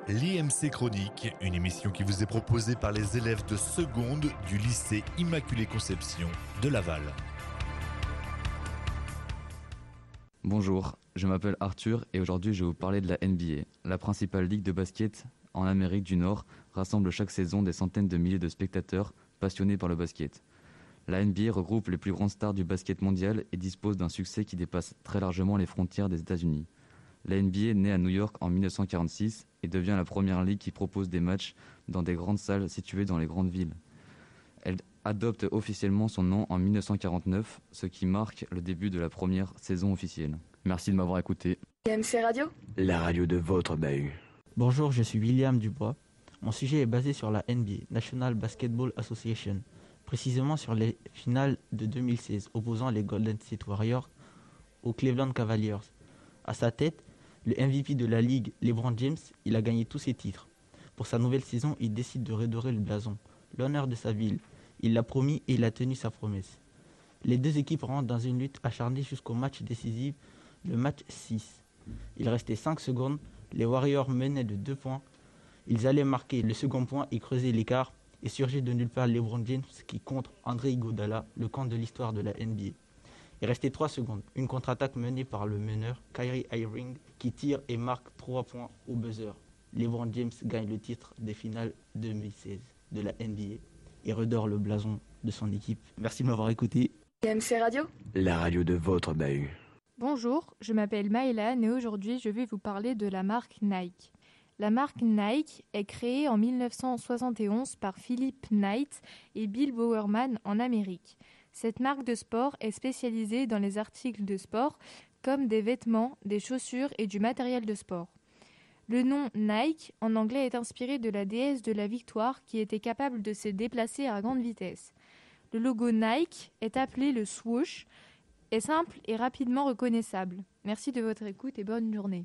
L'IMC Chronique, une émission qui vous est proposée par les élèves de seconde du lycée Immaculée Conception de Laval. Bonjour, je m'appelle Arthur et aujourd'hui je vais vous parler de la NBA. La principale ligue de basket en Amérique du Nord rassemble chaque saison des centaines de milliers de spectateurs passionnés par le basket. La NBA regroupe les plus grandes stars du basket mondial et dispose d'un succès qui dépasse très largement les frontières des États-Unis. La NBA naît à New York en 1946 et devient la première ligue qui propose des matchs dans des grandes salles situées dans les grandes villes. Elle adopte officiellement son nom en 1949, ce qui marque le début de la première saison officielle. Merci de m'avoir écouté. IMC Radio, la radio de votre bahut. Bonjour, je suis William Dubois. Mon sujet est basé sur la NBA, National Basketball Association, précisément sur les finales de 2016 opposant les Golden State Warriors aux Cleveland Cavaliers. À sa tête, le MVP de la ligue, LeBron James, il a gagné tous ses titres. Pour sa nouvelle saison, il décide de redorer le blason, l'honneur de sa ville. Il l'a promis et il a tenu sa promesse. Les deux équipes rentrent dans une lutte acharnée jusqu'au match décisif, le match 6. Il restait 5 secondes, les Warriors menaient de 2 points. Ils allaient marquer le second point et creuser l'écart. Et surgit de nulle part LeBron James qui contre André Iguodala, le camp de l'histoire de la NBA. Il restait 3 secondes. Une contre-attaque menée par le meneur Kyrie Irving qui tire et marque 3 points au buzzer. LeBron James gagne le titre des finales 2016 de la NBA et redore le blason de son équipe. Merci de m'avoir écouté. IMC Radio, la radio de votre bahut. Bonjour, je m'appelle Maëlan et aujourd'hui je vais vous parler de la marque Nike. La marque Nike est créée en 1971 par Philip Knight et Bill Bowerman en Amérique. Cette marque de sport est spécialisée dans les articles de sport comme des vêtements, des chaussures et du matériel de sport. Le nom Nike en anglais est inspiré de la déesse de la victoire qui était capable de se déplacer à grande vitesse. Le logo Nike est appelé le swoosh, est simple et rapidement reconnaissable. Merci de votre écoute et bonne journée.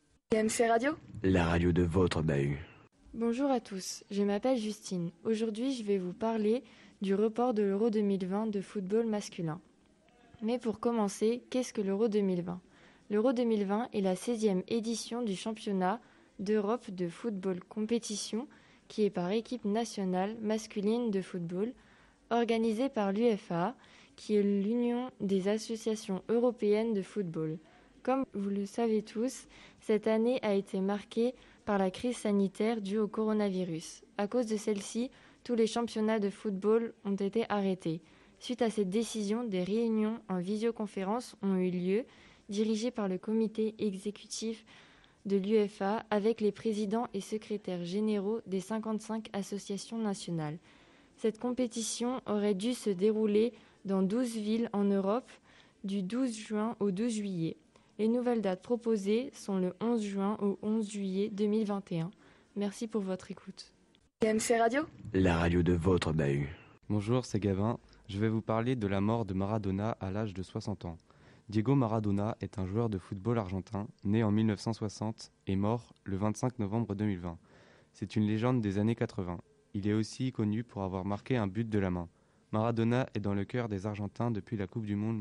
IMC Radio, la radio de votre bahut. Bonjour à tous, je m'appelle Justine. Aujourd'hui, je vais vous parler du report de l'Euro 2020 de football masculin. Mais pour commencer, qu'est-ce que l'Euro 2020 ? L'Euro 2020 est la 16e édition du championnat d'Europe de football compétition qui est par équipe nationale masculine de football, organisée par l'UEFA, qui est l'Union des associations européennes de football. Comme vous le savez tous, cette année a été marquée par la crise sanitaire due au coronavirus. À cause de celle-ci, tous les championnats de football ont été arrêtés. Suite à cette décision, des réunions en visioconférence ont eu lieu, dirigées par le comité exécutif de l'UEFA avec les présidents et secrétaires généraux des 55 associations nationales. Cette compétition aurait dû se dérouler dans 12 villes en Europe du 12 juin au 12 juillet. Les nouvelles dates proposées sont le 11 juin au 11 juillet 2021. Merci pour votre écoute. IMC Radio, la radio de votre bahut. Bonjour, c'est Gavin. Je vais vous parler de la mort de Maradona à l'âge de 60 ans. Diego Maradona est un joueur de football argentin, né en 1960 et mort le 25 novembre 2020. C'est une légende des années 80. Il est aussi connu pour avoir marqué un but de la main. Maradona est dans le cœur des Argentins depuis la Coupe du Monde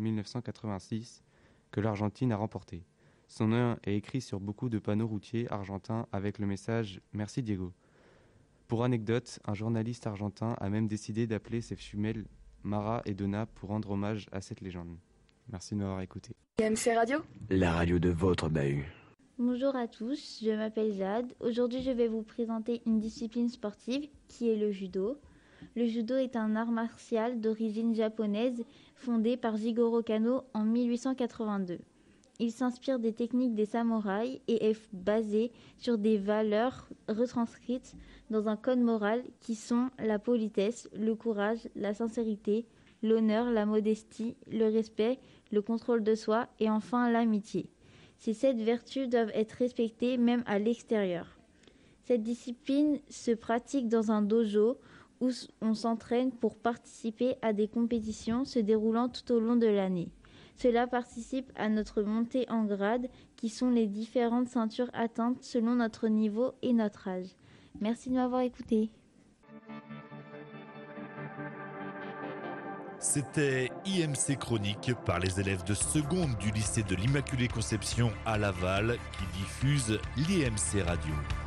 1986 que l'Argentine a remporté. Son nom est écrit sur beaucoup de panneaux routiers argentins avec le message « Merci Diego ». Pour anecdote, un journaliste argentin a même décidé d'appeler ses jumelles Mara et Donna pour rendre hommage à cette légende. Merci de m'avoir écouté. IMC Radio, la radio de votre bahut. Bonjour à tous, je m'appelle Jade. Aujourd'hui, je vais vous présenter une discipline sportive qui est le judo. Le judo est un art martial d'origine japonaise fondé par Jigoro Kano en 1882. Il s'inspire des techniques des samouraïs et est basé sur des valeurs retranscrites dans un code moral qui sont la politesse, le courage, la sincérité, l'honneur, la modestie, le respect, le contrôle de soi et enfin l'amitié. Ces 7 vertus doivent être respectées même à l'extérieur. Cette discipline se pratique dans un dojo où on s'entraîne pour participer à des compétitions se déroulant tout au long de l'année. Cela participe à notre montée en grade qui sont les différentes ceintures atteintes selon notre niveau et notre âge. Merci de m'avoir écouté. C'était IMC Chronique par les élèves de seconde du lycée de l'Immaculée Conception à Laval qui diffuse l'IMC Radio.